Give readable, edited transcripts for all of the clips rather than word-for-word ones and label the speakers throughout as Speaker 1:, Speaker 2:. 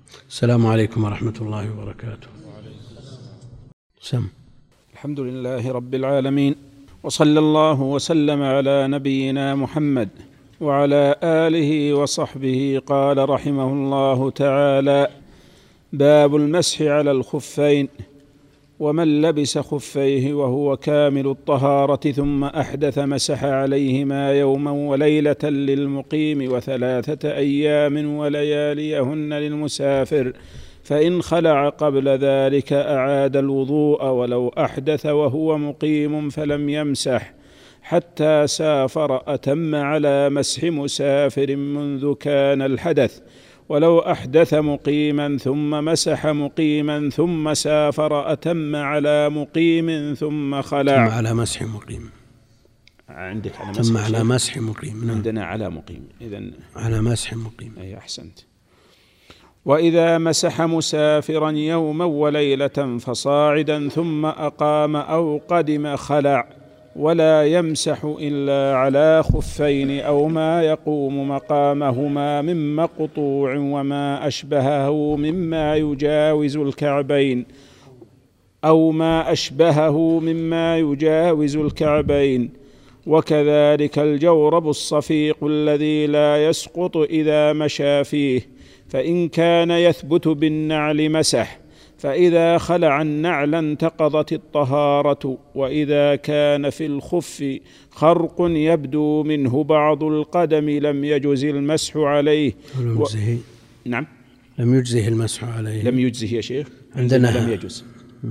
Speaker 1: السلام عليكم ورحمة الله وبركاته. سم.
Speaker 2: الحمد لله رب العالمين، وصلى الله وسلم على نبينا محمد وعلى آله وصحبه. قال رحمه الله تعالى: باب المسح على الخفين. ومن لبس خفيه وهو كامل الطهارة ثم أحدث مسح عليهما يوما وليلة للمقيم و3 أيام ولياليهن للمسافر، فإن خلع قبل ذلك أعاد الوضوء ولو أحدث وهو مقيم فلم يمسح حتى سافر أتم على مسح مسافر منذ كان الحدث، ولو أحدث مقيما ثم مسح مقيما ثم سافر أتم على مقيم ثم خلع.
Speaker 1: ثم على مسح مقيم.
Speaker 2: عندك على
Speaker 1: ثم على مسح مقيم.
Speaker 2: عندنا على مقيم. إذن
Speaker 1: على مسح مقيم.
Speaker 2: أي أحسنت. وإذا مسح مسافرا يوما وليلة فصاعدا ثم أقام أو قدم خلع، ولا يمسح إلا على خفين أو ما يقوم مقامهما من مقطوع وما أشبهه مما يجاوز الكعبين وكذلك الجورب الصفيق الذي لا يسقط إذا مشى فيه، فإن كان يثبت بالنعل مسح، فإذا خلع النعل انتقضت الطهارة. وإذا كان في الخف خرق يبدو منه بعض القدم لم يجز المسح عليه. نعم،
Speaker 1: لم يجزه المسح عليه.
Speaker 2: لم يجزه يا شيخ،
Speaker 1: عندنا
Speaker 2: لم يجز.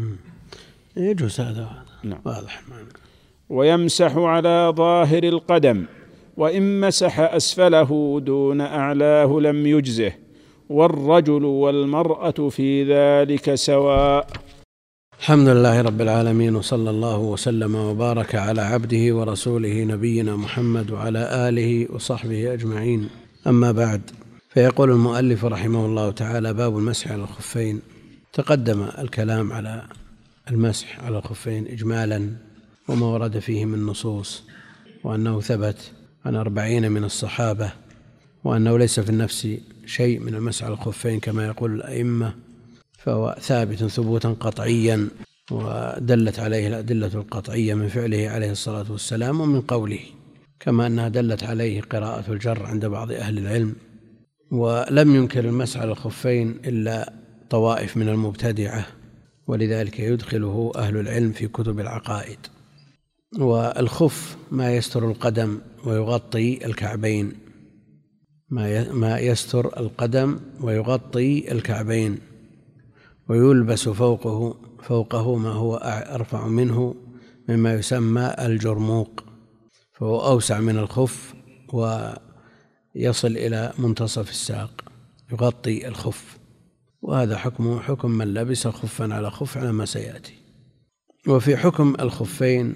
Speaker 1: يجوز هذا.
Speaker 2: نعم.
Speaker 1: واضح.
Speaker 2: ويمسح على ظاهر القدم، وإن مسح أسفله دون أعلاه لم يجزه، والرجل والمرأة في ذلك سواء.
Speaker 1: الحمد لله رب العالمين، وصلى الله وسلم وبارك على عبده ورسوله نبينا محمد وعلى آله وصحبه أجمعين. أما بعد، فيقول المؤلف رحمه الله تعالى: باب المسح على الخفين. تقدم الكلام على المسح على الخفين إجمالا وما ورد فيه من نصوص، وأنه ثبت عن 40 من الصحابة، وأنه ليس في النفس شيء من المسح على الخفين كما يقول الأئمة، فهو ثابت ثبوتا قطعيا، ودلت عليه الأدلة القطعية من فعله عليه الصلاة والسلام ومن قوله، كما أنها دلت عليه قراءة الجر عند بعض أهل العلم. ولم ينكر المسح على الخفين إلا طوائف من المبتدعة، ولذلك يدخله أهل العلم في كتب العقائد. والخف ما يستر القدم ويغطي الكعبين، ما يستر القدم ويغطي الكعبين، ويلبس فوقه ما هو أرفع منه مما يسمى الجرموق، فهو أوسع من الخف ويصل إلى منتصف الساق، يغطي الخف. وهذا حكم من لبس خفا على خف على ما سيأتي. وفي حكم الخفين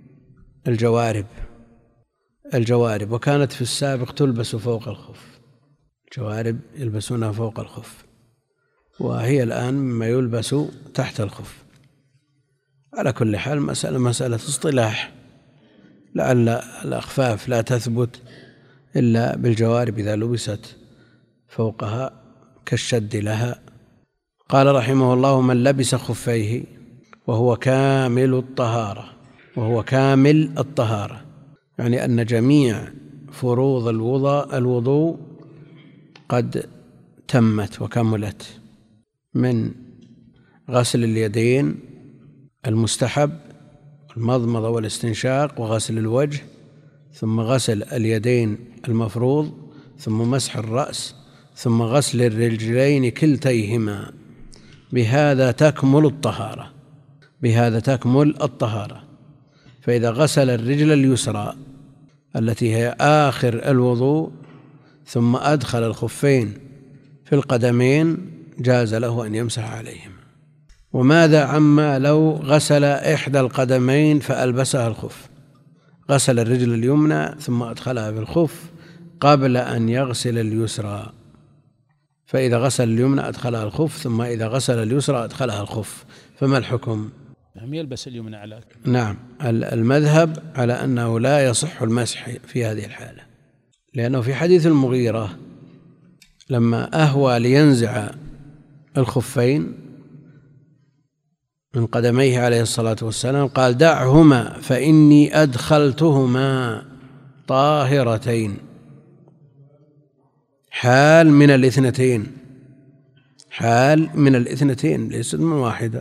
Speaker 1: الجوارب، وكانت في السابق تلبس فوق الخف، الجوارب يلبسونها فوق الخف، وهي الآن مما يلبس تحت الخف. على كل حال مسألة اصطلاح، لعل الأخفاف لا تثبت إلا بالجوارب إذا لبست فوقها كالشد لها. قال رحمه الله: من لبس خفيه وهو كامل الطهارة، يعني أن جميع فروض الوضوء قد تمت وكملت، من غسل اليدين المستحب، المضمضة والاستنشاق، وغسل الوجه، ثم غسل اليدين المفروض، ثم مسح الرأس، ثم غسل الرجلين كلتيهما. بهذا تكمل الطهارة. فإذا غسل الرجل اليسرى التي هي آخر الوضوء ثم أدخل الخفين في القدمين جاز له أن يمسح عليهم. وماذا عما لو غسل إحدى القدمين فألبسها الخف؟ غسل الرجل اليمنى ثم أدخلها في الخف قبل أن يغسل اليسرى، فإذا غسل اليمنى أدخلها الخف، ثم إذا غسل اليسرى أدخلها الخف، فما الحكم؟
Speaker 2: لم يلبس اليمنى على
Speaker 1: نعم، المذهب على أنه لا يصح المسح في هذه الحالة، لأنه في حديث المغيرة لما أهوى لينزع الخفين من قدميه عليه الصلاة والسلام قال دعهما فإني أدخلتهما طاهرتين، حال من الاثنتين، حال من الاثنتين ليست من واحدة.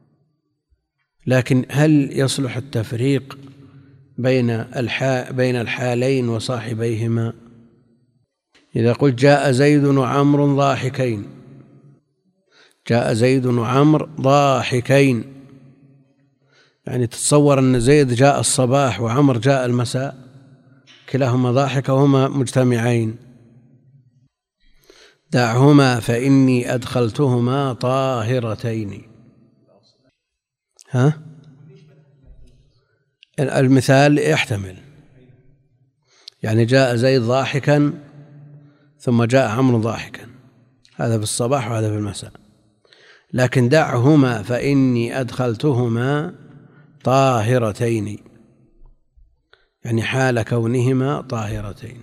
Speaker 1: لكن هل يصلح التفريق بين الحالين وصاحبيهما؟ إذا قلت جاء زيد وعمر ضاحكين، جاء زيد وعمر ضاحكين، يعني تتصور أن زيد جاء الصباح وعمر جاء المساء، كلاهما ضاحك وهما مجتمعين. دعهما فإني أدخلتهما طاهرتين. المثال يحتمل، يعني جاء زيد ضاحكا ثم جاء عمرو ضاحكا، هذا في الصباح وهذا في المساء. لكن دعهما فإني أدخلتهما طاهرتين، يعني حال كونهما طاهرتين.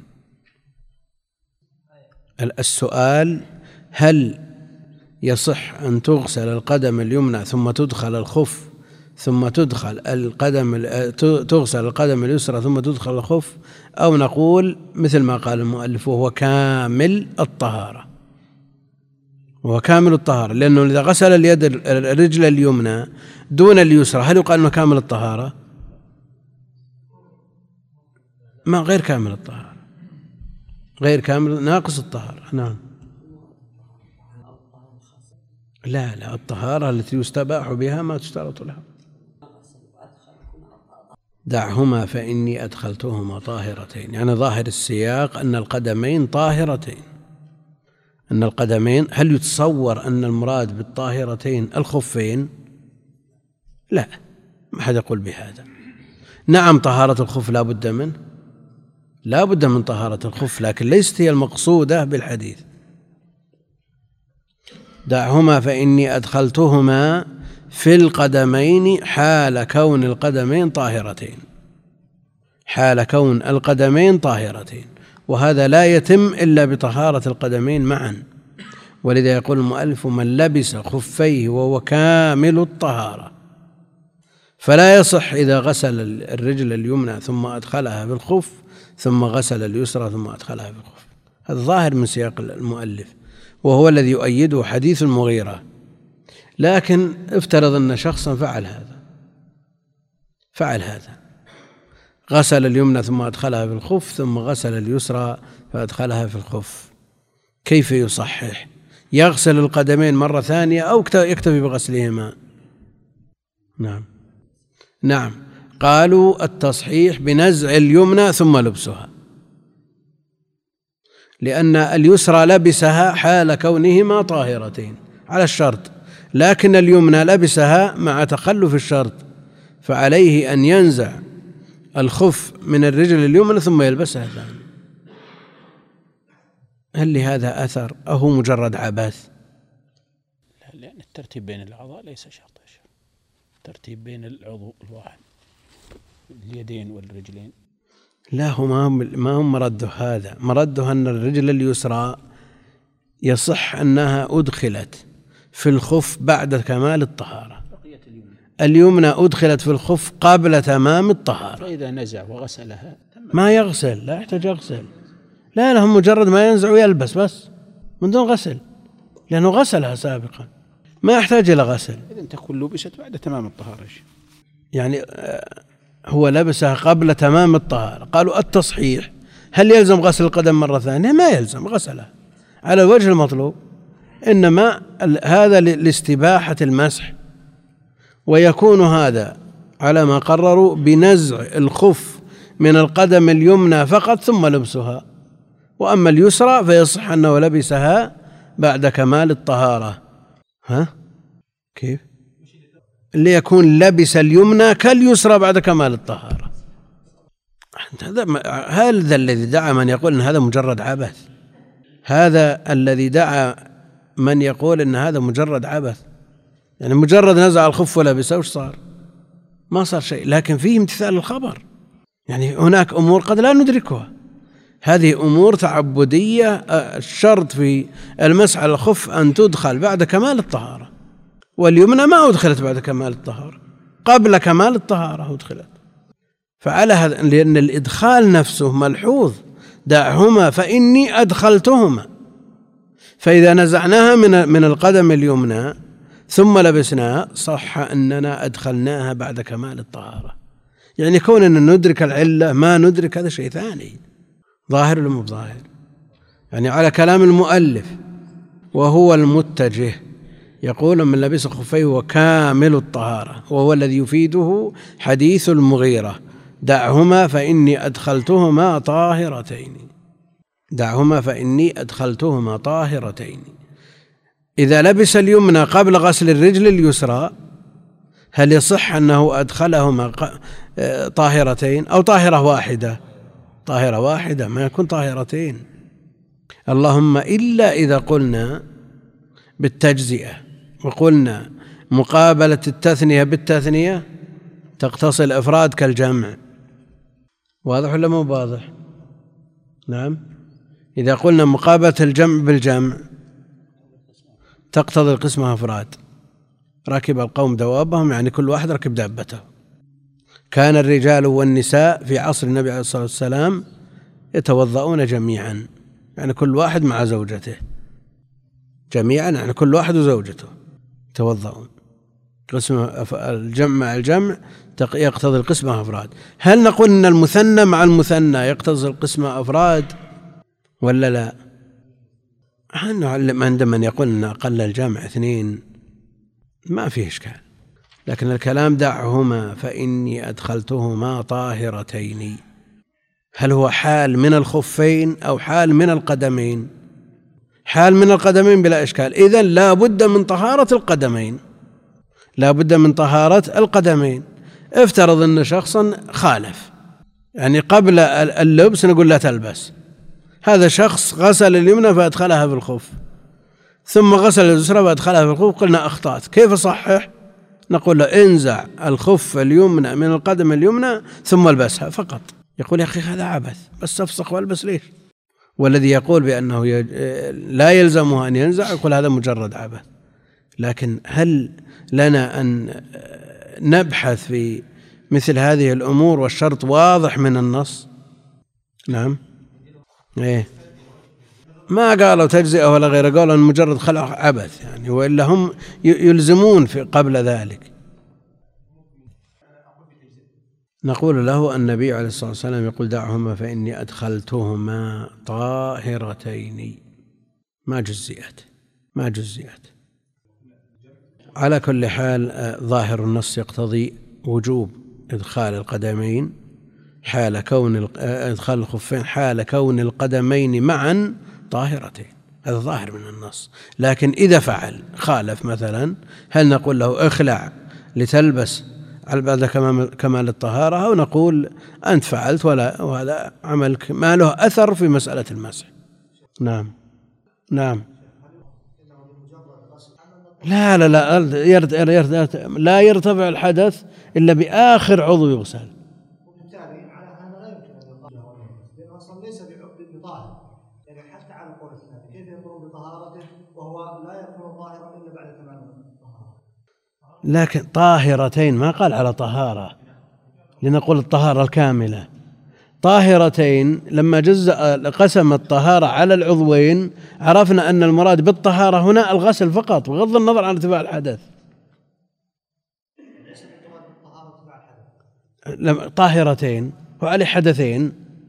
Speaker 1: السؤال: هل يصح أن تغسل القدم اليمنى ثم تدخل الخف ثم تغسل القدم اليسرى ثم تدخل الخف، أو نقول مثل ما قال المؤلف وهو كامل الطهارة؟ وهو كامل الطهارة، لأنه إذا غسل الرجل اليمنى دون اليسرى هل يقال أنه كامل الطهارة؟ ما غير كامل الطهارة، غير كامل، ناقص الطهارة. نعم. لا الطهارة التي يستباح بها ما تشترط لها. دعهما فإني أدخلتهما طاهرتين، يعني ظاهر السياق أن القدمين طاهرتين، أن القدمين. هل يتصور أن المراد بالطاهرتين الخفين؟ لا، ما حد يقول بهذا. نعم، طهارة الخف لا بد منه، لا بد من طهارة الخف، لكن ليست هي المقصودة بالحديث. دعهما فإني أدخلتهما في القدمين حال كون القدمين طاهرتين، حال كون القدمين طاهرتين، وهذا لا يتم إلا بطهارة القدمين معا. ولذا يقول المؤلف: من لبس خفيه وهو كامل الطهارة. فلا يصح إذا غسل الرجل اليمنى ثم أدخلها في الخف ثم غسل اليسرى ثم أدخلها في الخف. هذا ظاهر من سياق المؤلف، وهو الذي يؤيده حديث المغيرة. لكن افترض أن شخصا فعل هذا، غسل اليمنى ثم أدخلها في الخف ثم غسل اليسرى فأدخلها في الخف، كيف يصحح؟ يغسل القدمين مرة ثانية أو يكتفي بغسلهما؟ نعم، قالوا التصحيح بنزع اليمنى ثم لبسها، لأن اليسرى لبسها حال كونهما طاهرتين على الشرط، لكن اليمنى لبسها مع تخلف الشرط، فعليه أن ينزع الخف من الرجل اليمنى ثم يلبسها ثاني. هل لهذا أثر أو هو مجرد عبث؟
Speaker 2: لا، لأن الترتيب بين الأعضاء ليس شرط، الترتيب بين العضو الواحد، اليدين والرجلين.
Speaker 1: لا، هو ما هم مرده هذا، مرده أن الرجل اليسرى يصح أنها أدخلت في الخف بعد كمال الطهارة، اليمنى أدخلت في الخف قبل تمام الطهارة.
Speaker 2: فإذا نزع وغسلها
Speaker 1: ما يغسل، لا يحتاج يغسل، لا هم مجرد ما ينزع ويلبس بس من دون غسل، لأنه غسلها سابقا، ما يحتاج إلى غسل.
Speaker 2: إذن تكون لبست بعد تمام الطهارة،
Speaker 1: يعني هو لبسها قبل تمام الطهارة. قالوا التصحيح: هل يلزم غسل القدم مرة ثانية؟ ما يلزم غسلها على الوجه المطلوب، إنما هذا لاستباحة المسح، ويكون هذا على ما قرروا بنزع الخف من القدم اليمنى فقط ثم لبسها، وأما اليسرى فيصح أنه لبسها بعد كمال الطهارة. كيف؟ اللي يكون لبس اليمنى كاليسرى بعد كمال الطهارة. هذا الذي دعا من يقول أن هذا مجرد عبث، هذا الذي دعا من يقول أن هذا مجرد عبث، يعني مجرد نزع الخف ولبسه وش صار؟ ما صار شيء، لكن فيه امتثال الخبر. يعني هناك أمور قد لا ندركها. هذه أمور تعبدية. الشرط في المسح على الخف أن تدخل بعد كمال الطهارة، واليمنى ما أدخلت بعد كمال الطهارة، قبل كمال الطهارة أدخلت. فعلى هذا، لأن الإدخال نفسه ملحوظ، دعهما فإني أدخلتهما. فإذا نزعناها من القدم اليمنى ثم لبسناها صح أننا أدخلناها بعد كمال الطهارة. يعني كوننا ندرك العلة ما ندرك هذا شيء ثاني، ظاهر ولا مو ظاهر؟ يعني على كلام المؤلف وهو المتجه يقول من لبس خفيه هو كامل الطهارة، وهو الذي يفيده حديث المغيرة دعهما فإني أدخلتهما طاهرتين. دعهما فإني أدخلتهما طاهرتين. إذا لبس اليمنى قبل غسل الرجل اليسرى هل يصح أنه أدخلهما طاهرتين أو طاهرة واحدة؟ طاهرة واحدة، ما يكون طاهرتين. اللهم إلا إذا قلنا بالتجزئة وقلنا مقابلة التثنية بالتثنية تقتصر الإفراد كالجمع. واضح ولا مو واضح؟ نعم. إذا قلنا مقابلة الجمع بالجمع تقتضي القسمة أفراد. ركب القوم دوابهم، يعني كل واحد ركب دابته. كان الرجال والنساء في عصر النبي عليه الصلاة والسلام يتوضؤون جميعا، يعني كل واحد مع زوجته، جميعا يعني كل واحد وزوجته يتوضؤون. قسم الجمع مع الجمع يقتضي القسمة أفراد. هل نقول أن المثنى مع المثنى يقتضي القسمة أفراد ولا لا؟ عندما يقول أن أقل الجمع 2 ما فيه إشكال، لكن الكلام دعهما فإني أدخلتهما طاهرتين. هل هو حال من الخفين أو حال من القدمين؟ حال من القدمين بلا إشكال. إذن لا بد من طهارة القدمين، لا بد من طهارة القدمين. افترض أن شخصا خالف، يعني قبل اللبس نقول لا تلبس، هذا شخص غسل اليمنى فأدخلها في الخف ثم غسل اليسرى فأدخلها في الخف، قلنا أخطأت، كيف صحح؟ نقول له انزع الخف اليمنى من القدم اليمنى ثم البسها فقط. يقول يا أخي هذا عبث، بس أفسخ والبس ليش؟ والذي يقول بأنه لا يلزمه أن ينزع يقول هذا مجرد عبث. لكن هل لنا أن نبحث في مثل هذه الأمور والشرط واضح من النص؟ نعم. إيه، ما قالوا تجزئة ولا غير، قالوا أن مجرد خلع عبث يعني، وإلا هم يلزمون في قبل ذلك. نقول له النبي عليه الصلاة والسلام يقول دعهما فإني أدخلتهما طاهرتين، ما جزئت. على كل حال ظاهر النص يقتضي وجوب إدخال القدمين حال كون إدخال الخفين حال كون القدمين معا طاهرتين، هذا ظاهر من النص. لكن إذا فعل خالف مثلا، هل نقول له اخلع لتلبس بعد كمال الطهارة، أو نقول أنت فعلت وهذا عملك ما له أثر في مسألة المسح؟ نعم. لا لا يرتفع الحدث إلا بآخر عضو يغسل.
Speaker 3: وبالتالي على هذا لا يمكن أن يقال لأنه أصلا ليس بطاهر، يعني حتى على القول الثاني كيف يكون بطهارته وهو لا يكون طاهرا إلا بعد كمال الطهارة؟
Speaker 1: لكن طاهرتين ما قال على طهارة، لنقول الطهارة الكاملة. طاهرتين لما قسم الطهارة على العضوين عرفنا أن المراد بالطهارة هنا الغسل فقط بغض النظر عن ارتفاع الحدث. طاهرتين وعلى حدثين،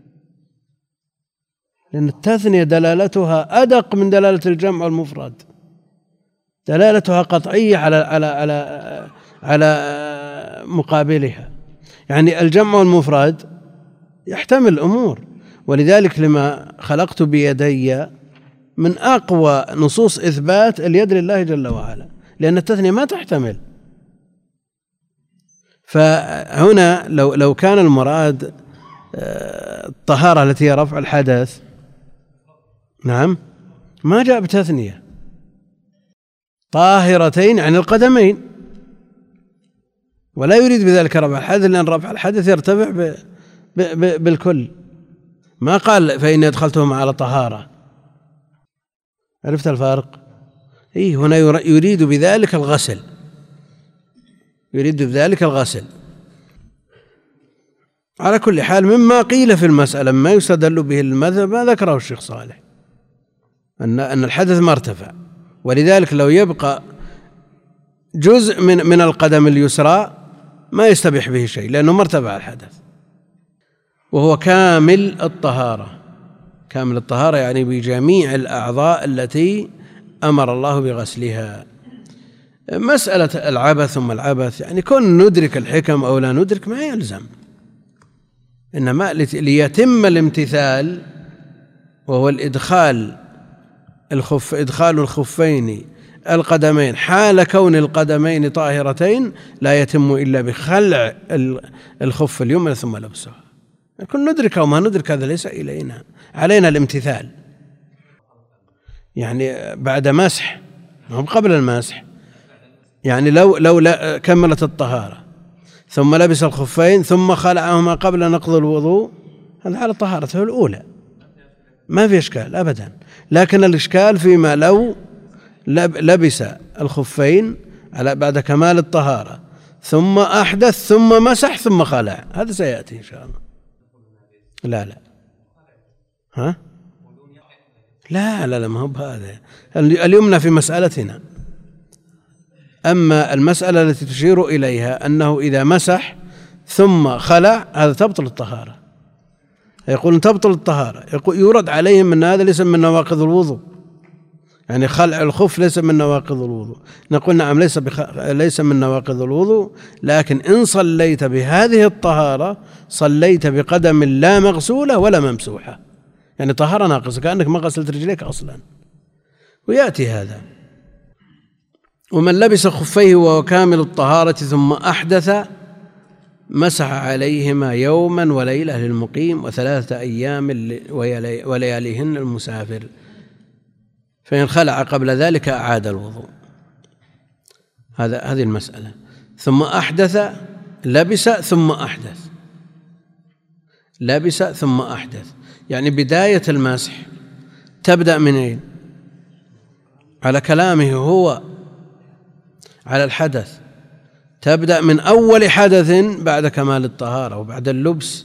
Speaker 1: لأن التثنية دلالتها أدق من دلالة الجمع والمفرد، دلالتها قطعية على مقابلها. يعني الجمع والمفرد يحتمل الأمور، ولذلك لما خلقت بيدي من أقوى نصوص إثبات اليد لله جل وعلا، لأن التثنية ما تحتمل. فهنا لو كان المراد الطهارة التي هي رفع الحدث، نعم، ما جاء بتثنية. طاهرتين عن القدمين، ولا يريد بذلك رفع الحدث، لأن رفع الحدث يرتفع بالكل. ما قال فإني أدخلتهما على طهارة. عرفت الفارق؟ هنا يريد بذلك الغسل، يريد بذلك الغسل. على كل حال مما قيل في المسألة ما يستدل به المذهب ما ذكره الشيخ صالح، أن الحدث ما ارتفع، ولذلك لو يبقى جزء من القدم اليسرى ما يستبيح به شيء لأنه ما ارتفع الحدث، وهو كامل الطهارة. كامل الطهارة يعني بجميع الأعضاء التي أمر الله بغسلها. مسألة العبث ثم العبث يعني كن ندرك الحكم أو لا ندرك ما يلزم، إنما ليتم الامتثال وهو إدخال الخفين القدمين حال كون القدمين طاهرتين لا يتم إلا بخلع الخف اليمنى ثم لبسها. كن ندرك أو ما ندرك هذا ليس إلينا، علينا الامتثال. يعني بعد مسح ما هو قبل المسح، يعني لو كملت الطهارة ثم لبس الخفين ثم خلعهما قبل نقض الوضوء هذا على طهارته الأولى ما في إشكال أبدا، لكن الإشكال فيما لو لبس الخفين بعد كمال الطهارة ثم أحدث ثم مسح ثم خلع، هذا سيأتي إن شاء الله. لا ها لا ما هو بهذا. اليمنى في مسألتنا، أما المسألة التي تشير إليها أنه إذا مسح ثم خلع هذا تبطل الطهارة، يقول تبطل الطهارة، يورد عليهم أن هذا ليس من نواقض الوضوء، يعني خلع الخف ليس من نواقض الوضوء. نقول نعم ليس من نواقض الوضوء، لكن إن صليت بهذه الطهارة صليت بقدم لا مغسولة ولا ممسوحة، يعني طهارة ناقصة كأنك ما غسلت رجليك أصلا. ويأتي هذا. ومن لبس خفيه وهو كامل الطهارة ثم أحدث مسح عليهما يوما وليلة للمقيم و3 أيام ولياليهن المسافر، فإن خلع قبل ذلك أعاد الوضوء. هذه المسألة. ثم أحدث لبس ثم أحدث، لبس ثم أحدث، يعني بداية المسح تبدأ من أين؟ على كلامه هو على الحدث، تبدأ من أول حدث بعد كمال الطهارة وبعد اللبس.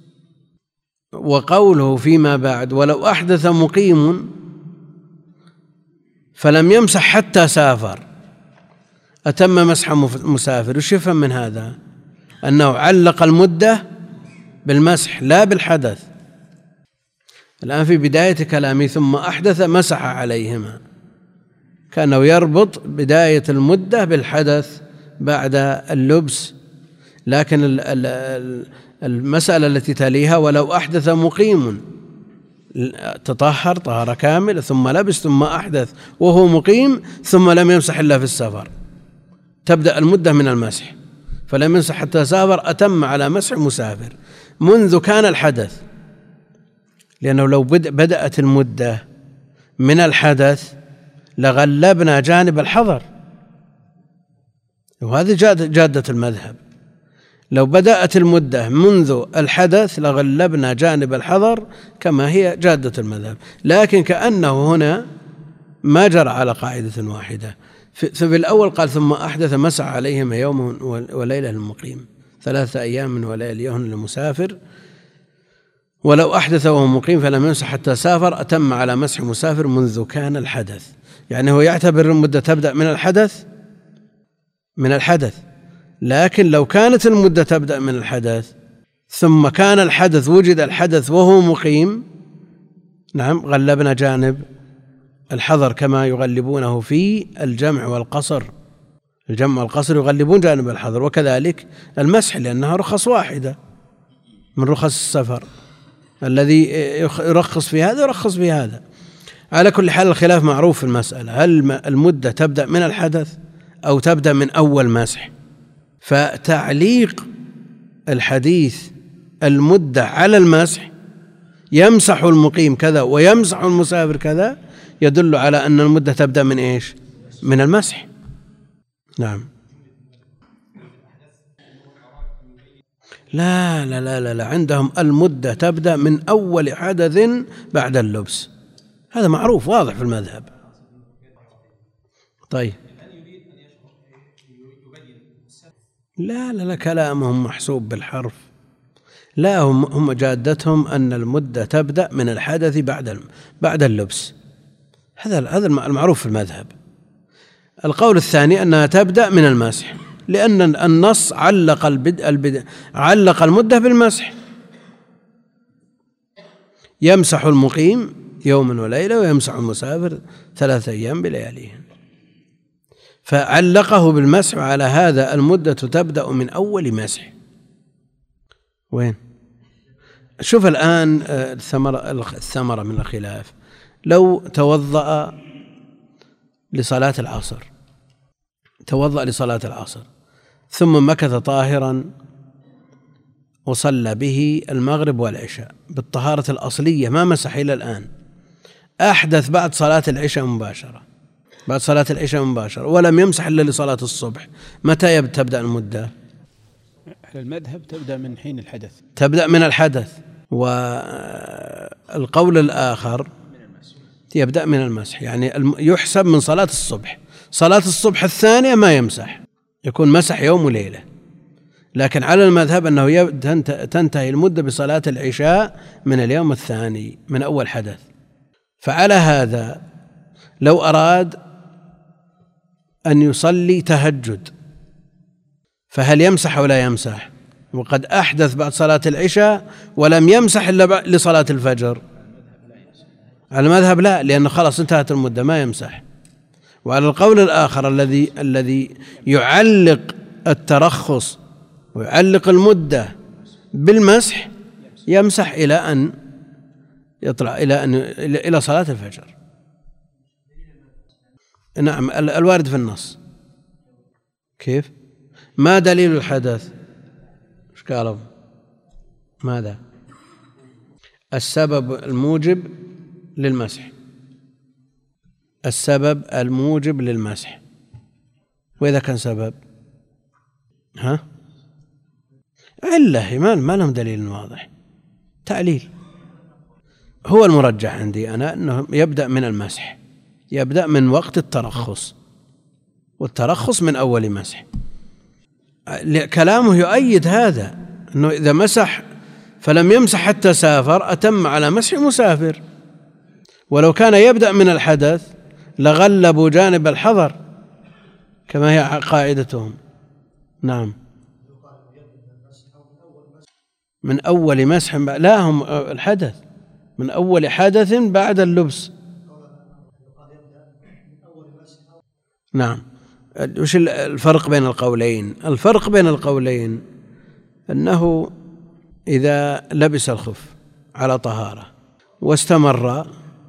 Speaker 1: وقوله فيما بعد ولو أحدث مقيم فلم يمسح حتى سافر أتم مسح مسافر. وش يفهم من هذا؟ أنه علق المدة بالمسح لا بالحدث. الآن في بداية كلامه ثم أحدث مسح عليهما، كأنه يربط بداية المدة بالحدث بعد اللبس. لكن المسألة التي تليها ولو أحدث مقيم تطهر طهارة كاملة ثم لبس ثم أحدث وهو مقيم ثم لم يمسح إلا في السفر، تبدأ المدة من المسح، فلم يمسح حتى سافر أتم على مسح مسافر منذ كان الحدث، لأنه لو بدأت المدة من الحدث لغلبنا جانب الحظر، وهذه جادة المذهب. لو بدأت المدة منذ الحدث لغلبنا جانب الحظر كما هي جادة المذهب، لكن كأنه هنا ما جرى على قاعدة واحدة. في الأول قال ثم أحدث مسح عليهم يوم وليلة للمقيم 3 أيام ولياليهن للمسافر، ولو أحدث وهو مقيم فلم يمسح حتى سافر أتم على مسح مسافر منذ كان الحدث. يعني هو يعتبر المدة تبدأ من الحدث، لكن لو كانت المدة تبدأ من الحدث ثم كان الحدث وجد الحدث وهو مقيم، نعم غلبنا جانب الحظر كما يغلبونه في الجمع والقصر. الجمع والقصر يغلبون جانب الحظر، وكذلك المسح لأنها رخص واحدة من رخص السفر، الذي يرخص في هذا يرخص في هذا. على كل حال الخلاف معروف في المسألة، هل المدة تبدأ من الحدث أو تبدأ من أول مسح؟ فتعليق الحديث المدة على المسح يمسح المقيم كذا ويمسح المسافر كذا يدل على أن المدة تبدأ من إيش؟ من المسح. نعم. لا لا لا لا, لا. عندهم المدة تبدأ من أول حدث بعد اللبس، هذا معروف واضح في المذهب. طيب لا لا لا، كلامهم محسوب بالحرف. لا، هم جادتهم أن المدة تبدأ من الحدث بعد اللبس، هذا المعروف في المذهب. القول الثاني أنها تبدأ من المسح، لأن النص علق المدة بالمسح، يمسح المقيم يوما وليلة ويمسح المسافر 3 أيام بلياليهن، فعلقه بالمسح. على هذا المدة تبدأ من أول مسح. وين؟ شوف الآن الثمرة من الخلاف. لو توضأ لصلاة العصر ثم مكث طاهرا وصلى به المغرب والعشاء بالطهارة الأصلية، ما مسح إلى الآن، أحدث بعد صلاة العشاء مباشرة ولم يمسح إلا لصلاة الصبح، متى تبدأ المدة؟
Speaker 2: المذهب تبدأ من حين الحدث،
Speaker 1: تبدأ من الحدث. والقول الآخر يبدأ من المسح، يعني يحسب من صلاة الصبح الثانية ما يمسح، يكون مسح يوم وليلة. لكن على المذهب أنه تنتهي المدة بصلاة العشاء من اليوم الثاني من أول حدث. فعلى هذا لو أراد أن يصلي تهجد فهل يمسح ولا يمسح؟ وقد أحدث بعد صلاة العشاء ولم يمسح إلا لصلاة الفجر. على المذهب لا، لأنه خلاص انتهت المدة ما يمسح. وعلى القول الآخر الذي يعلق الترخص ويعلق المدة بالمسح، يمسح إلى أن يطلع إلى صلاة الفجر. نعم، الوارد في النص. كيف؟ ما دليل الحدث؟ ايش قالوا؟ ماذا؟ السبب الموجب للمسح. وإذا كان سبب علة ما لهم دليل واضح، تعليل. هو المرجح عندي أنا أنه يبدأ من المسح، يبدأ من وقت الترخص، والترخص من أول مسح. كلامه يؤيد هذا، أنه إذا مسح فلم يمسح حتى سافر أتم على مسح مسافر. ولو كان يبدأ من الحدث لغلبوا جانب الحظر كما هي قاعدتهم. نعم، من أول مسح لا، هم الحدث من أول حدث بعد اللبس. نعم. وش الفرق بين القولين؟ الفرق بين القولين أنه إذا لبس الخف على طهارة واستمر،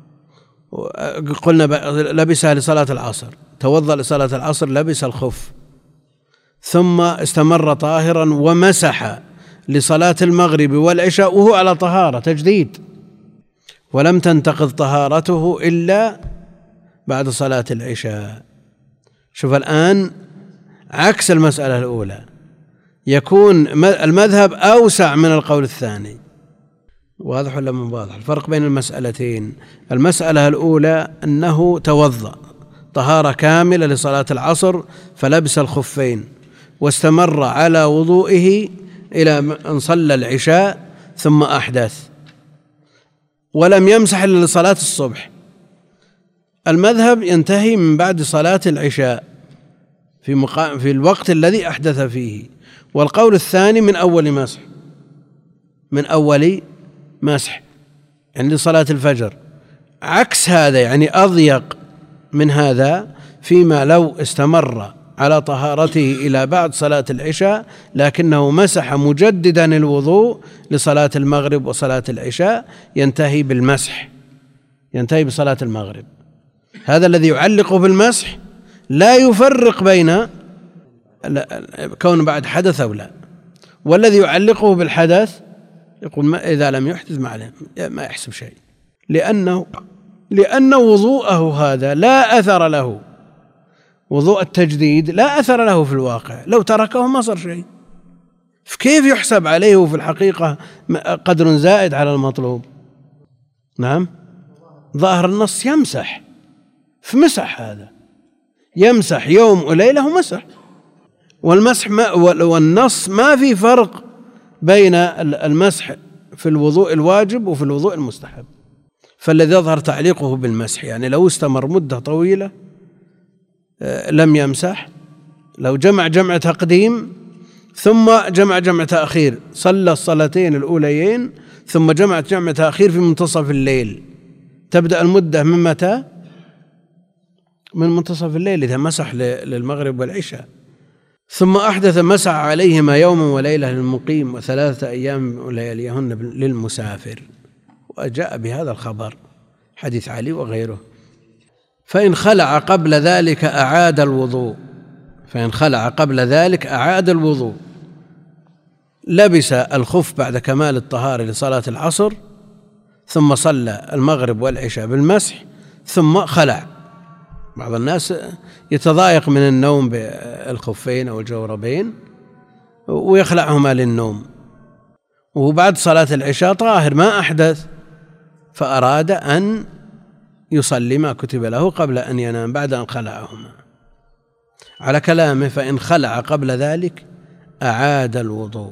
Speaker 1: قلنا لبسها لصلاة العصر، توضأ لصلاة العصر، لبس الخف، ثم استمر طاهرا ومسح لصلاة المغرب والعشاء وهو على طهارة تجديد، ولم تنتقض طهارته إلا بعد صلاة العشاء. شوف الآن عكس المسألة الأولى، يكون المذهب أوسع من القول الثاني. واضح ولا مو واضح الفرق بين المسألتين؟ المسألة الأولى أنه توضأ طهارة كاملة لصلاة العصر فلبس الخفين واستمر على وضوئه إلى أن صلى العشاء ثم أحدث ولم يمسح إلا لصلاة الصبح. المذهب ينتهي من بعد صلاة العشاء في الوقت الذي أحدث فيه. والقول الثاني من أول مسح يعني لصلاة الفجر، عكس هذا، يعني أضيق من هذا، فيما لو استمر على طهارته إلى بعد صلاة العشاء لكنه مسح مجددا الوضوء لصلاة المغرب وصلاة العشاء، ينتهي بالمسح، ينتهي بصلاة المغرب. هذا الذي يعلقه بالمسح لا يفرق بين كون بعد حدث أو لا، والذي يعلقه بالحدث يقول إذا لم يحدث ما يحسب شيء، لأن وضوءه هذا لا أثر له، وضوء التجديد لا أثر له في الواقع، لو تركه ما صار شيء، فكيف يحسب عليه وفي الحقيقة قدر زائد على المطلوب؟ نعم، ظاهر النص يمسح، فمسح هذا، يمسح يوم وليلة ومسح. والمسح والنص ما في فرق بين المسح في الوضوء الواجب وفي الوضوء المستحب. فالذي يظهر تعليقه بالمسح، يعني لو استمر مدة طويلة لم يمسح، لو جمع تقديم ثم جمع تأخير، صلى الصلاتين الأوليين ثم جمع تأخير في منتصف الليل، تبدأ المدة من متى؟ من منتصف الليل إذا مسح للمغرب والعشاء. ثم أحدث مسح عليهما يوما وليلة للمقيم و3 أيام ولياليهن للمسافر، وجاء بهذا الخبر حديث علي وغيره. فإن خلع قبل ذلك أعاد الوضوء، فإن خلع قبل ذلك أعاد الوضوء، لبس الخف بعد كمال الطهارة لصلاة العصر ثم صلى المغرب والعشاء بالمسح ثم خلع. بعض الناس يتضايق من النوم بالخفين أو الجوربين ويخلعهما للنوم، وبعد صلاة العشاء طاهر ما أحدث، فأراد أن يصلي ما كتب له قبل أن ينام بعد أن خلعهما. على كلامه فإن خلع قبل ذلك أعاد الوضوء.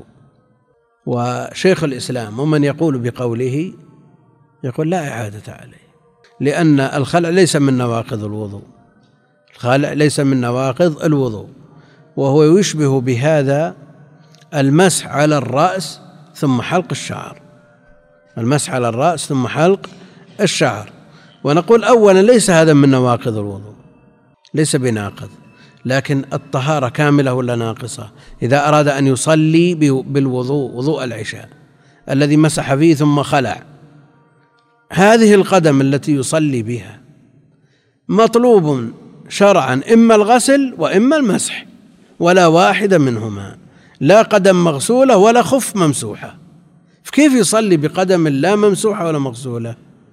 Speaker 1: وشيخ الإسلام ومن يقول بقوله يقول لا إعادة عليه، لأن الخلع ليس من نواقض الوضوء، الخلع ليس من نواقض الوضوء، وهو يشبه بهذا المسح على الرأس ثم حلق الشعر، المسح على الرأس ثم حلق الشعر. ونقول أولا ليس هذا من نواقض الوضوء، ليس بناقض، لكن الطهارة كاملة ولا ناقصة؟ إذا أراد أن يصلي بالوضوء، وضوء العشاء الذي مسح فيه ثم خلع، هذه القدم التي يصلي بها مطلوب شرعا إما الغسل وإما المسح، ولا واحد منهما، لا قدم مغسولة ولا خف ممسوحة، فكيف يصلي بقدم لا ممسوحة ولا مغسولة؟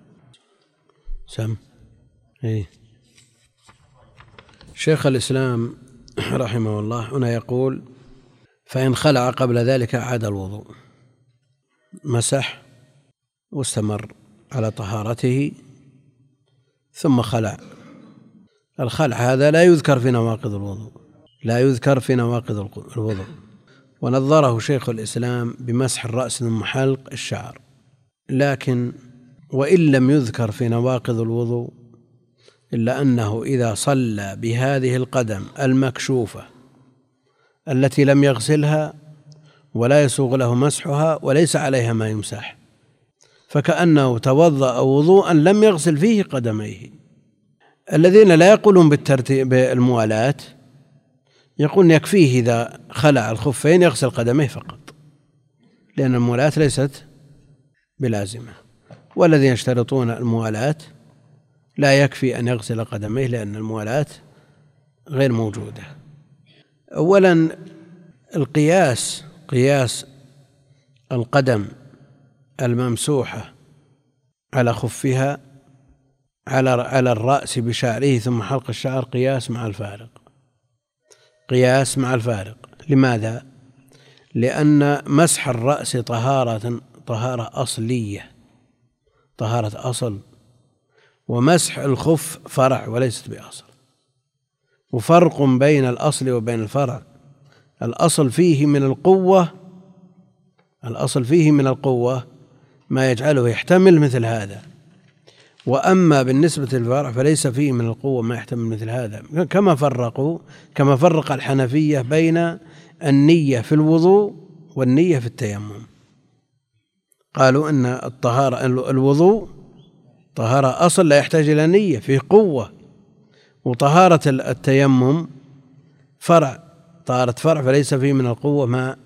Speaker 1: شيخ الإسلام رحمه الله هنا يقول فإن خلع قبل ذلك أعاد الوضوء، مسح واستمر على طهارته ثم خلع. الخلع هذا لا يذكر في نواقض الوضوء، لا يذكر في نواقض الوضوء. ونظره شيخ الإسلام بمسح الرأس ثم حلق الشعر، لكن وإن لم يذكر في نواقض الوضوء إلا أنه إذا صلى بهذه القدم المكشوفة التي لم يغسلها ولا يسوغ له مسحها وليس عليها ما يمسح، فكأنه توضأ وضوءا لم يغسل فيه قدميه. الذين لا يقولون بالترتيب بالموالاة يقولون يكفيه إذا خلع الخفين يغسل قدميه فقط، لأن الموالاة ليست بلازمة. والذين يشترطون الموالاة لا يكفي أن يغسل قدميه لأن الموالاة غير موجودة. أولا قياس القدم الممسوحة على خفها على الرأس بشعره ثم حلق الشعر قياس مع الفارق. لماذا؟ لأن مسح الرأس طهارة أصلية، طهارة أصل، ومسح الخف فرع وليست بأصل، وفرق بين الأصل وبين الفرع. الأصل فيه من القوة ما يجعله يحتمل مثل هذا، وأما بالنسبة للفرع فليس فيه من القوة ما يحتمل مثل هذا، كما فرق الحنفية بين النية في الوضوء والنية في التيمم. قالوا أن الوضوء طهارة أصل لا يحتاج إلى نية، فيه قوة، وطهارة التيمم طهارة فرع فليس فيه من القوة ما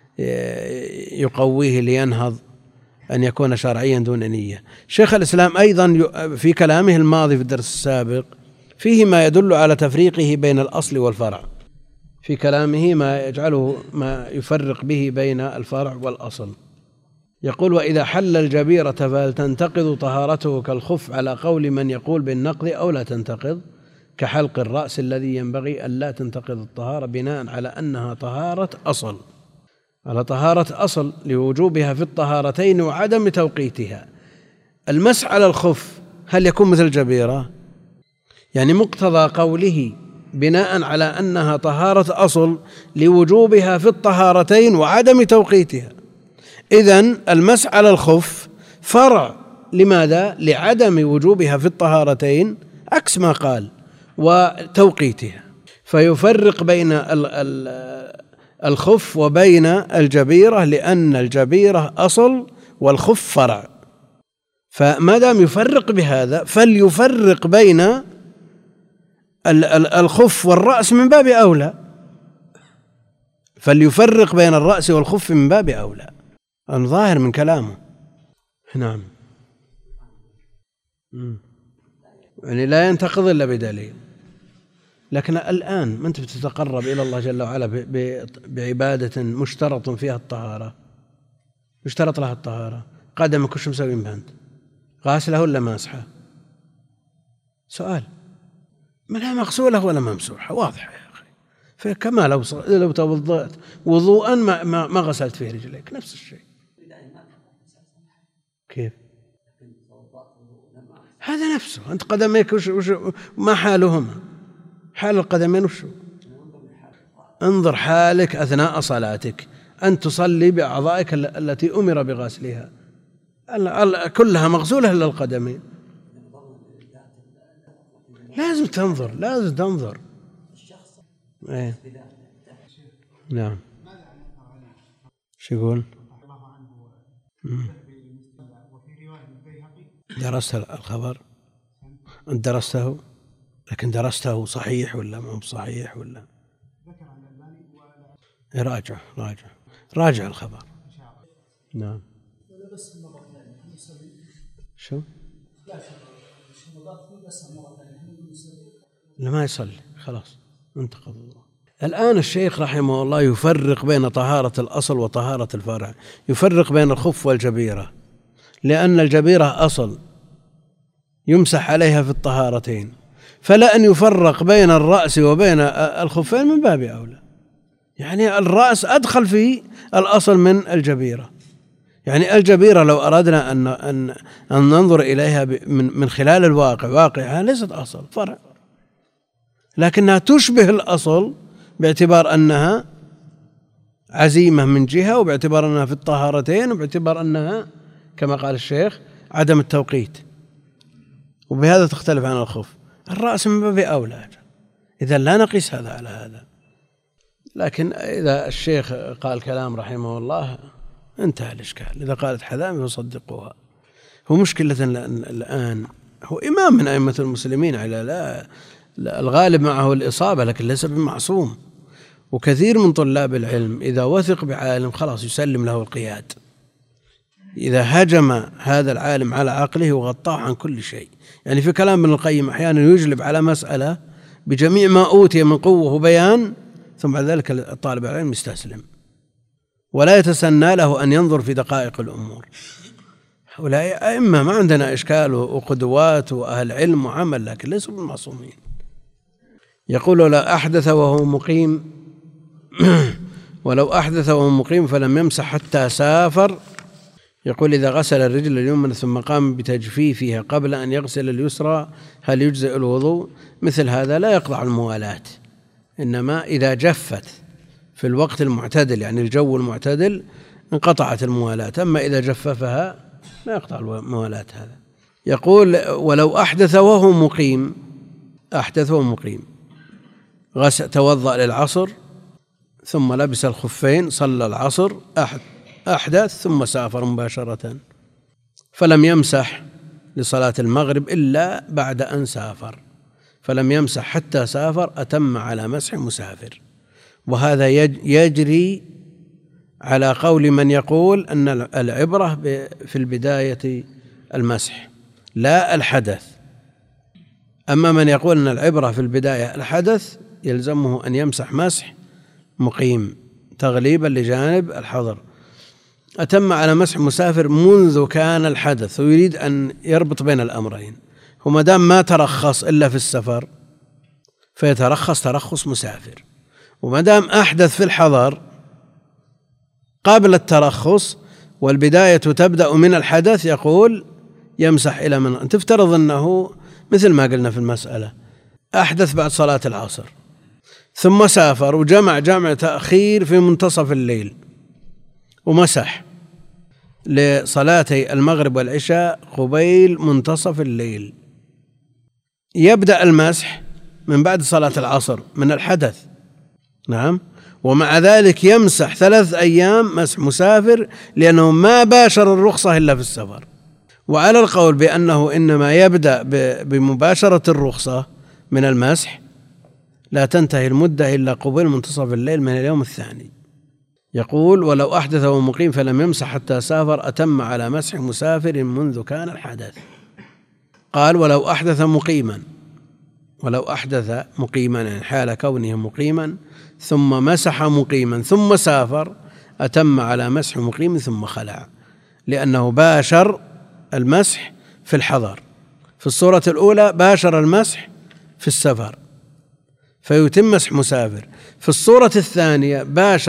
Speaker 1: يقويه لينهض أن يكون شرعيا دون نية. شيخ الإسلام أيضا في كلامه الماضي في الدرس السابق فيه ما يدل على تفريقه بين الأصل والفرع، في كلامه ما يفرق به بين الفرع والأصل. يقول وإذا حل الجبيرة فهل تنتقض طهارته كالخف على قول من يقول بالنقض أو لا تنتقض، كحلق الرأس الذي ينبغي أن لا تنتقض الطهارة بناء على أنها طهارة أصل. على طهارة أصل لوجوبها في الطهارتين وعدم توقيتها. المسح على الخف هل يكون مثل الجبيرة؟ يعني مقتضى قوله بناء على أنها طهارة أصل لوجوبها في الطهارتين وعدم توقيتها، إذن المسح على الخف فرع لماذا؟ لعدم وجوبها في الطهارتين عكس ما قال وتوقيتها، فيفرق بين الخف وبين الجبيرة، لأن الجبيرة أصل والخف فرع. فما دام يفرق بهذا فليفرق بين الخف والرأس من باب أولى، فليفرق بين الرأس والخف من باب أولى، الظاهر من كلامه. نعم، يعني لا ينتقض إلا بدليل. لكن الآن ما أنت بتتقرب إلى الله جل وعلا بعبادة مشترط فيها الطهارة، يشترط لها الطهارة، قدمك وش مسوين بها أنت؟ غاسلة ولا ماسحة؟ سؤال، ما لا مغسولة ولا ممسوحة، واضحة يا أخي. فكما لو توضأت وضوءا ما غسلت فيه رجليك، نفس الشيء. كيف؟ هذا نفسه. أنت قدميك وش ما حالهما؟ حال القدمين وشو؟ انظر حالك أثناء صلاتك، أن تصلي بأعضائك التي أمر بغسلها كلها مغسولة إلا القدمين. لازم تنظر. إيه؟ نعم. شو يقول؟ درست الخبر؟ أنت درسته؟ لكن درسته صحيح ولا مو صحيح ولا؟ راجع الخبر. نعم. شو؟ لما يصلي خلاص انتقض الله. الآن الشيخ رحمه الله يفرق بين طهارة الأصل وطهارة الفرع، يفرق بين الخف والجبيرة، لأن الجبيرة أصل يمسح عليها في الطهارتين، فلا أن يفرق بين الرأس وبين الخفين من باب أولى. يعني الرأس أدخل في الأصل من الجبيرة. يعني الجبيرة لو أردنا أن ننظر إليها من خلال الواقع، واقعها ليست أصل، فرع، لكنها تشبه الأصل باعتبار أنها عزيمة من جهة، وباعتبار أنها في الطهارتين، وباعتبار أنها كما قال الشيخ عدم التوقيت، وبهذا تختلف عن الخف. الرأس من باب أولى، إذا لا نقيس هذا على هذا. لكن إذا الشيخ قال كلام رحمه الله انتهى الإشكال. إذا قالت حذامي فصدقوها. هو مشكلة الآن هو إمام من أئمة المسلمين، على لا الغالب معه الإصابة لكن ليس بمعصوم. وكثير من طلاب العلم إذا وثق بعالم خلاص يسلم له القياد. إذا هجم هذا العالم على عقله وغطاه عن كل شيء، يعني في كلام ابن القيم أحيانا يجلب على مسألة بجميع ما أوتي من قوة وبيان، ثم بعد ذلك الطالب العلم يستسلم ولا يتسنى له أن ينظر في دقائق الأمور. هؤلاء أئمة ما عندنا إشكال وقدوات وأهل علم وعمل، لكن ليسوا بالمعصومين. يقول ولو أحدث وهو مقيم فلم يمسح حتى سافر. يقول إذا غسل الرجل اليمنى ثم قام بتجفيفها قبل أن يغسل اليسرى هل يجزئ الوضوء؟ مثل هذا لا يقطع الموالاة، إنما إذا جفت في الوقت المعتدل، يعني الجو المعتدل، انقطعت الموالاة. أما إذا جففها لا يقطع الموالاة. هذا يقول ولو أحدث وهو مقيم، توضأ للعصر ثم لبس الخفين، صلى العصر، أحدث ثم سافر مباشرة، فلم يمسح لصلاة المغرب إلا بعد أن سافر، فلم يمسح حتى سافر، أتم على مسح مسافر. وهذا يجري على قول من يقول أن العبرة في البداية المسح لا الحدث. أما من يقول أن العبرة في البداية الحدث يلزمه أن يمسح مسح مقيم تغليبا لجانب الحظر. أتم على مسح مسافر منذ كان الحدث، ويريد أن يربط بين الأمرين. وما دام ما ترخص إلا في السفر فيترخص ترخص مسافر، وما دام أحدث في الحضر قبل الترخص والبداية تبدأ من الحدث يقول يمسح إلى من. تفترض أنه مثل ما قلنا في المسألة أحدث بعد صلاة العصر ثم سافر وجمع تأخير في منتصف الليل ومسح لصلاتي المغرب والعشاء قبيل منتصف الليل، يبدأ المسح من بعد صلاة العصر من الحدث. نعم. ومع ذلك يمسح 3 أيام مسح مسافر لأنه ما باشر الرخصة إلا في السفر. وعلى القول بأنه إنما يبدأ بمباشرة الرخصة من المسح لا تنتهي المدة إلا قبيل منتصف الليل من اليوم الثاني. يقول ولو أحدث وهو مقيم فلم يمسح حتى سافر أتم على مسح مسافر منذ كان الحدث. قال ولو أحدث مقيما يعني حال كونه مقيما ثم مسح مقيما ثم سافر أتم على مسح مقيم ثم خلع، لأنه باشر المسح في الحضر. في الصورة الأولى باشر المسح في السفر فيتم مسح مسافر. في الصورة الثانية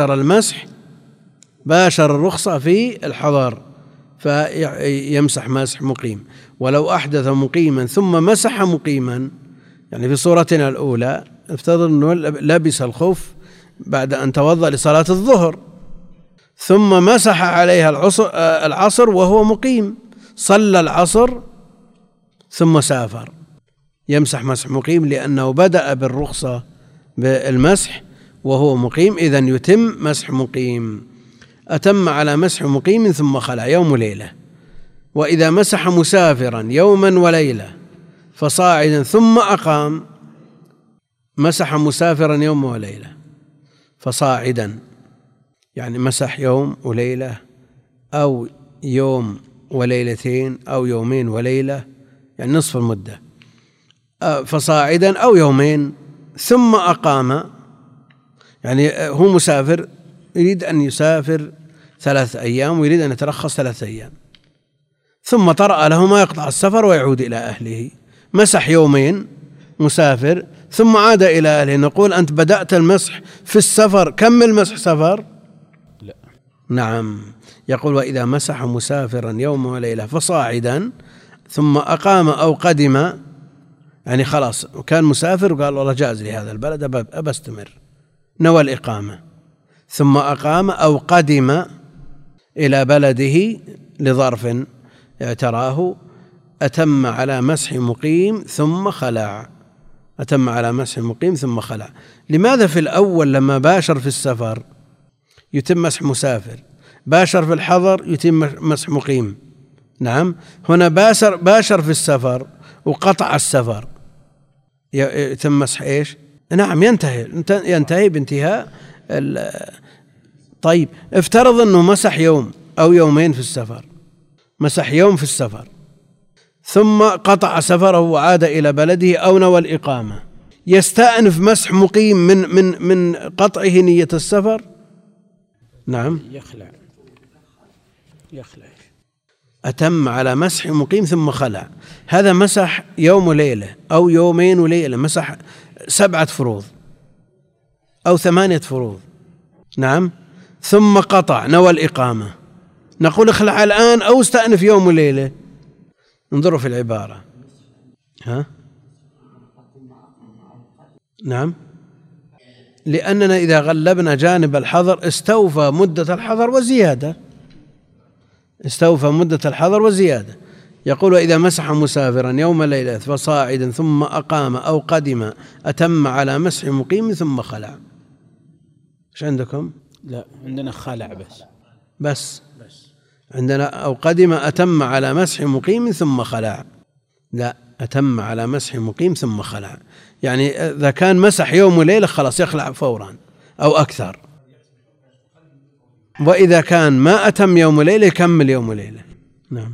Speaker 1: باشر الرخصة في الحضر فيمسح مسح مقيم. ولو أحدث مقيما ثم مسح مقيما يعني في صورتنا الأولى افترض أنه لبس الخف بعد أن توضأ لصلاة الظهر ثم مسح عليها العصر وهو مقيم، صلى العصر ثم سافر، يمسح مسح مقيم لأنه بدأ بالرخصة بالمسح وهو مقيم، إذن يتم مسح مقيم. أتم على مسح مقيم ثم خلع يوم وليلة. وإذا مسح مسافرا يوما وليلة فصاعدا ثم أقام مسح مسافرا يوم وليلة فصاعدا يعني مسح يوم وليلة أو يوم وليلتين أو يومين وليلة يعني نصف المدة، فصاعدا أو يومين ثم أقام يعني هو مسافر يريد أن يسافر 3 أيام ويريد أن يترخص 3 أيام ثم طرأ له ما يقطع السفر ويعود إلى أهله، مسح يومين مسافر ثم عاد إلى أهله. نقول أنت بدأت المسح في السفر كمل مسح سفر؟
Speaker 2: لا.
Speaker 1: نعم. يقول وإذا مسح مسافرا يوم وليلة فصاعدا ثم أقام أو قدم يعني خلاص كان مسافر وقال والله جاز لي هذا البلد أبستمر نوى الإقامة ثم أقام أو قدم إلى بلده لظرف اعتراه أتم على مسح مقيم ثم خلع. أتم على مسح مقيم ثم خلع. لماذا في الأول لما باشر في السفر يتم مسح مسافر، باشر في الحضر يتم مسح مقيم؟ نعم. هنا باشر في السفر وقطع السفر يتم مسح إيش؟ نعم ينتهي بانتهاء طيب افترض أنه مسح يوم أو يومين في السفر، مسح يوم في السفر ثم قطع سفره وعاد إلى بلده أو نوى الإقامة، يستأنف مسح مقيم من قطعه نية السفر؟ نعم
Speaker 2: يخلع.
Speaker 1: أتم على مسح مقيم ثم خلع. هذا مسح يوم وليلة أو يومين وليلة، مسح 7 فروض أو 8 فروض. نعم. ثم قطع نوى الإقامة، نقول اخلع الآن أو استأنف يوم وليلة؟ انظروا في العبارة. نعم. لأننا إذا غلبنا جانب الحظر استوفى مدة الحظر وزيادة. يقول وإذا مسح مسافرا يوم ليلة فصاعدا ثم أقام أو قدم أتم على مسح مقيم ثم خلع. ايش عندكم؟
Speaker 2: لا عندنا خلع
Speaker 1: بس عندنا أو قدم أتم على مسح مقيم ثم خلع. لا، أتم على مسح مقيم ثم خلع، يعني إذا كان مسح يوم وليلة خلاص يخلع فورا أو أكثر، وإذا كان ما أتم يوم وليلة يكمل يوم وليلة. نعم.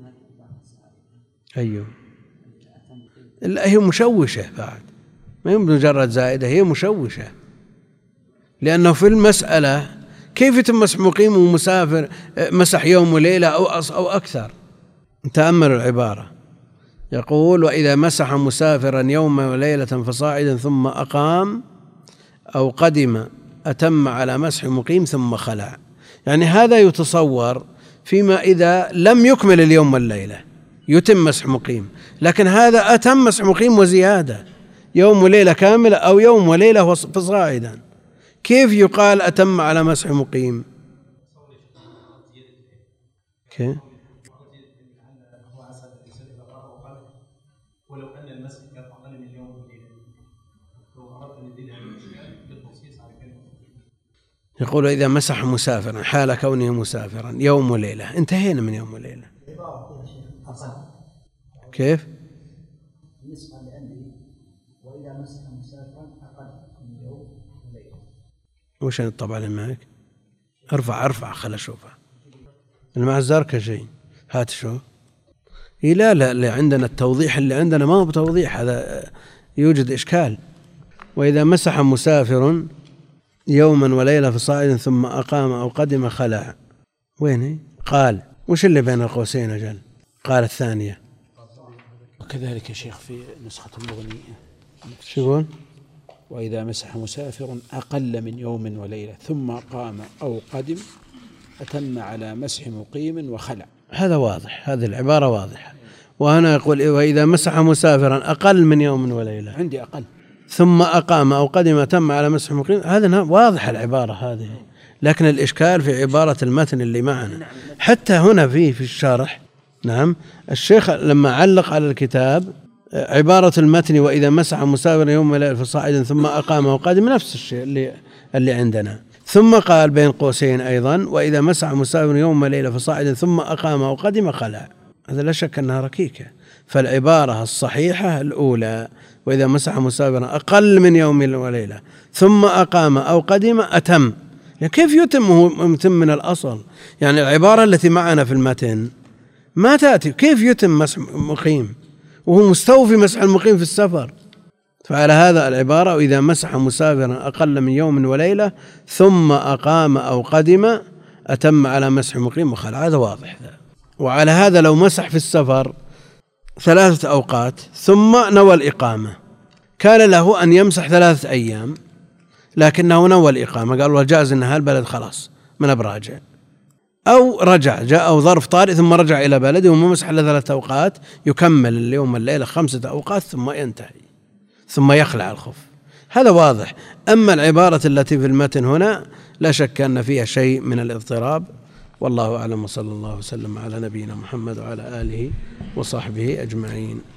Speaker 1: أيوه. هي مشوشة بعد، ما هي مجرد زائدة، هي مشوشة، لأنه في المسألة كيف يتم مسح مقيم ومسافر مسح يوم وليلة أو أكثر؟ تأملوا العبارة. يقول وإذا مسح مسافرا يوم وليلة فصاعدا ثم أقام أو قدم أتم على مسح مقيم ثم خلع. يعني هذا يتصور فيما إذا لم يكمل اليوم والليلة يتم مسح مقيم، لكن هذا أتم مسح مقيم وزيادة، يوم وليلة كاملة أو يوم وليلة فصاعدا، كيف يقال أتم على مسح مقيم؟ كيف؟
Speaker 4: ولو أن المسح كان أقل من يوم وليلة لو أردت أن ندلها بالتخصيص على كلمة.
Speaker 1: يقول إذا مسح مسافرا حال كونه مسافرا يوم وليلة، انتهينا من يوم وليلة. كيف؟
Speaker 3: بالنسبة لأنه وإذا مسح مسافرا أقل من يوم وليلة.
Speaker 1: وش الطبعة اللي معك؟ ارفع خل أشوفها. المع الزركشي هات شو؟ لا اللي عندنا التوضيح اللي عندنا ما هو بتوضيح، هذا يوجد إشكال. وإذا مسح مسافر يوما وليلة فصاعد ثم أقام أو قدم خلع. وين قال؟ وش اللي بين القوسين أجل؟ قال الثانية.
Speaker 2: وكذلك يا شيخ في نسخة المغنية
Speaker 1: شو يقول؟
Speaker 2: وإذا مسح مسافر أقل من يوم وليلة ثم قام أو قدم أتم على مسح مقيم وخلع.
Speaker 1: هذا واضح، هذه العبارة واضحة. وهنا يقول وإذا مسح مسافرا أقل من يوم وليلة،
Speaker 2: عندي أقل،
Speaker 1: ثم أقام أو قدم تم على مسح مقيم. هذا واضح العبارة هذه، لكن الإشكال في عبارة المتن اللي معنا. حتى هنا في الشرح، نعم، الشيخ لما علق على الكتاب عبارة المتن وإذا مسح مسافر يوم وليلة فصاعدا ثم أقام أو قدم نفس الشيء اللي عندنا. ثم قال بين قوسين أيضا وإذا مسح مسافر يوم وليلة فصاعدا ثم أقام أو قدم خلع. هذا لا شك أنها ركيكة. فالعبارة الصحيحة الأولى وإذا مسح مسافر أقل من يوم وليلة ثم أقام أو قدم أتم. يعني كيف يتم من الأصل؟ يعني العبارة التي معنا في المتن ما تأتي. كيف يتم مسح مقيم وهو مستوفي مسح المقيم في السفر؟ فعلى هذا العبارة وإذا مسح مسافرا أقل من يوم وليلة ثم أقام أو قدم أتم على مسح مقيم وخلع. هذا واضح. وعلى هذا لو مسح في السفر 3 أوقات ثم نوى الإقامة كان له أن يمسح 3 أيام، لكنه نوى الإقامة قال وجاز إن هالبلد خلاص من براجع، أو رجع جاء ظرف طارئ ثم رجع إلى بلده وما مسح إلا 3 أوقات يكمل اليوم والليلة 5 أوقات ثم ينتهي ثم يخلع الخف. هذا واضح. أما العبارة التي في المتن هنا لا شك أن فيها شيء من الاضطراب، والله أعلم، وصلى الله وسلم على نبينا محمد وعلى آله وصحبه أجمعين.